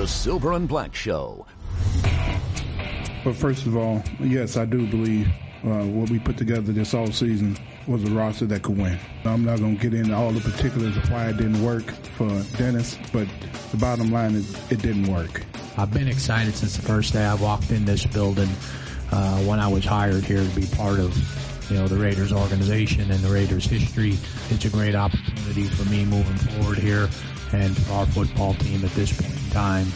The Silver and Black Show. But first of all, yes, I do believe what we put together this offseason was a roster that could win. I'm not going to get into all the particulars of why it didn't work for Dennis, but the bottom line is it didn't work. I've been excited since the first day I walked in this building when I was hired here to be part of the Raiders organization and the Raiders history. It's a great opportunity for me moving forward here and for our football team at this point in time.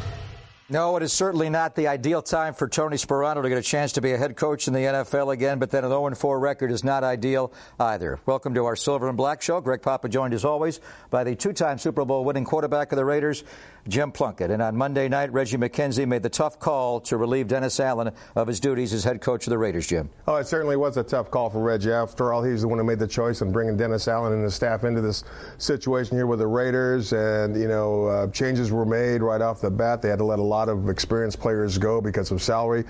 No, it is certainly not the ideal time for Tony Sparano to get a chance to be a head coach in the NFL again, but then an 0-4 record is not ideal either. Welcome to our Silver and Black Show. Greg Papa joined, as always, by the two-time Super Bowl winning quarterback of the Raiders, Jim Plunkett. And on Monday night, Reggie McKenzie made the tough call to relieve Dennis Allen of his duties as head coach of the Raiders, Jim. Oh, it certainly was a tough call for Reggie. After all, he's the one who made the choice in bringing Dennis Allen and the staff into this situation here with the Raiders. And, changes were made right off the bat. They had to let a lot of experienced players go because of salary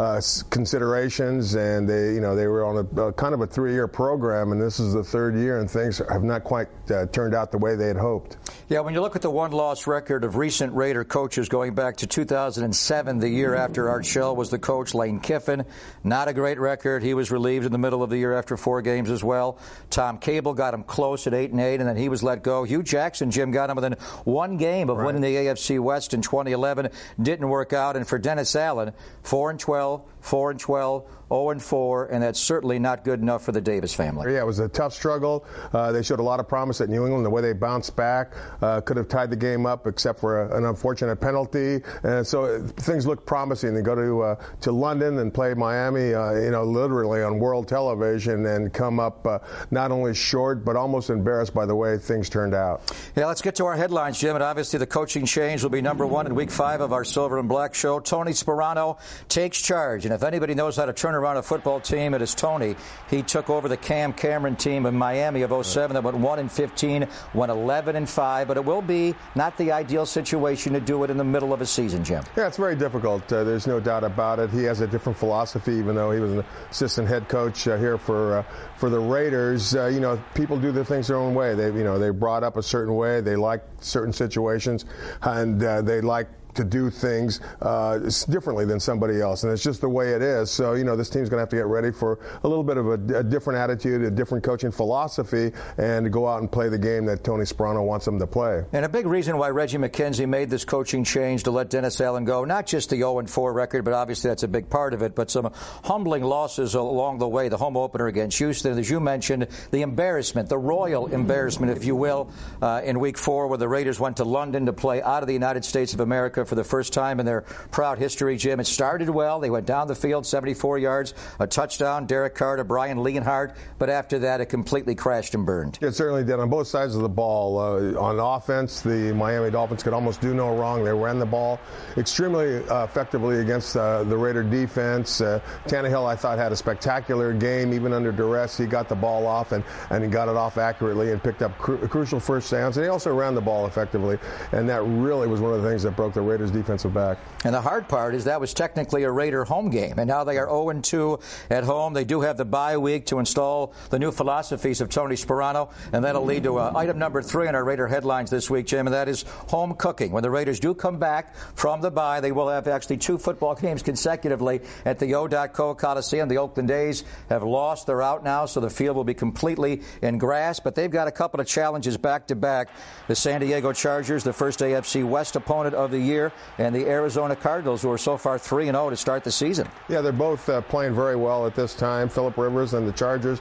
considerations. And they were on a kind of a 3-year program, and this is the third year, and things have not quite turned out the way they had hoped. Yeah, when you look at the one-loss record of recent Raider coaches going back to 2007, the year after Art Shell was the coach, Lane Kiffin, not a great record. He was relieved in the middle of the year after 4 games as well. Tom Cable got him close at 8-8, and then he was let go. Hugh Jackson, Jim, got him within 1 game of winning the AFC West in 2011. Didn't work out. And for Dennis Allen, 4-12, 4-12, 0-4, and that's certainly not good enough for the Davis family. Yeah, it was a tough struggle. They showed a lot of promise at New England. The way they bounced back could have tied the game up, except for an unfortunate penalty. And so things looked promising. They go to London and play Miami, literally on world television, and come up not only short but almost embarrassed by the way things turned out. Yeah, let's get to our headlines, Jim. And obviously, the coaching change will be number 1 in Week 5 of our Silver and Black Show. Tony Sparano takes charge, and if anybody knows how to turn around a football team, it is Tony. He took over the Cam Cameron team in Miami of 07 that went 1-15, went 11-5, but it will be not the ideal situation to do it in the middle of a season, Jim. Yeah, it's very difficult. There's no doubt about it. He has a different philosophy, even though he was an assistant head coach here for the Raiders. People do their things their own way. They brought up a certain way. They like certain situations, and they like to do things differently than somebody else, and it's just the way it is. So, this team's going to have to get ready for a little bit of a different attitude, a different coaching philosophy, and to go out and play the game that Tony Sparano wants them to play. And a big reason why Reggie McKenzie made this coaching change to let Dennis Allen go, not just the 0-4 record, but obviously that's a big part of it, but some humbling losses along the way. The home opener against Houston, as you mentioned, the embarrassment, the royal embarrassment, if you will, in Week 4, where the Raiders went to London to play out of the United States of America for the first time in their proud history, Jim. It started well. They went down the field, 74 yards, a touchdown, Derek Carr to Brian Lienhart, but after that it completely crashed and burned. It certainly did on both sides of the ball. On offense, the Miami Dolphins could almost do no wrong. They ran the ball extremely effectively against the Raider defense. Tannehill, I thought, had a spectacular game. Even under duress, he got the ball off and he got it off accurately and picked up crucial first downs. And he also ran the ball effectively, and that really was one of the things that broke the Raiders' defensive back. And the hard part is that was technically a Raider home game, and now they are 0-2 at home. They do have the bye week to install the new philosophies of Tony Sparano, and that'll lead to item number 3 in our Raider headlines this week, Jim, and that is home cooking. When the Raiders do come back from the bye, they will have actually 2 football games consecutively at the O.co Coliseum. The Oakland A's have lost. They're out now, so the field will be completely in grass, but they've got a couple of challenges back-to-back. The San Diego Chargers, the first AFC West opponent of the year, and the Arizona Cardinals, who are so far 3-0 to start the season. Yeah, they're both playing very well at this time. Phillip Rivers and the Chargers,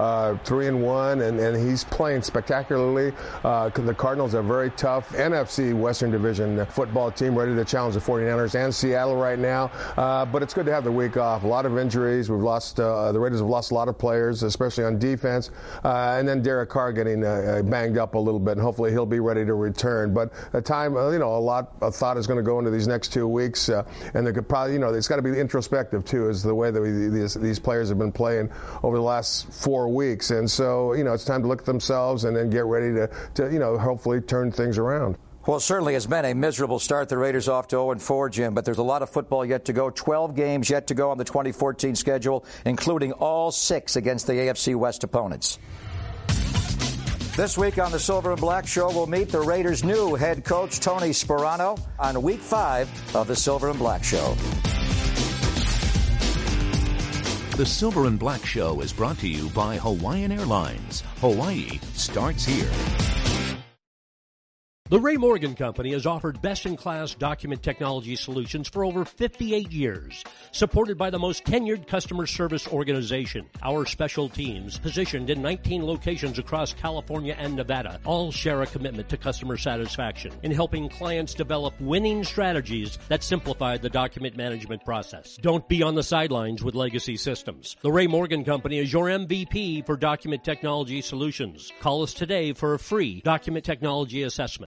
3-1, and he's playing spectacularly. The Cardinals are a very tough NFC Western Division football team, ready to challenge the 49ers and Seattle right now. But it's good to have the week off. A lot of injuries. We've lost. The Raiders have lost a lot of players, especially on defense. And then Derek Carr getting banged up a little bit, and hopefully he'll be ready to return. But a time, a lot of thought is going to go into these next 2 weeks, and they could probably, it's got to be introspective too, is the way that these players have been playing over the last 4 weeks, and so it's time to look at themselves and then get ready to hopefully turn things around. Well, it certainly has been a miserable start. The Raiders off to 0-4, Jim, but there's a lot of football yet to go. 12 games yet to go on the 2014 schedule, including all 6 against the AFC West opponents. This week on the Silver and Black Show, we'll meet the Raiders' new head coach, Tony Sparano, on Week 5 of the Silver and Black Show. The Silver and Black Show is brought to you by Hawaiian Airlines. Hawaii starts here. The Ray Morgan Company has offered best-in-class document technology solutions for over 58 years, supported by the most tenured customer service organization. Our special teams, positioned in 19 locations across California and Nevada, all share a commitment to customer satisfaction in helping clients develop winning strategies that simplify the document management process. Don't be on the sidelines with legacy systems. The Ray Morgan Company is your MVP for document technology solutions. Call us today for a free document technology assessment.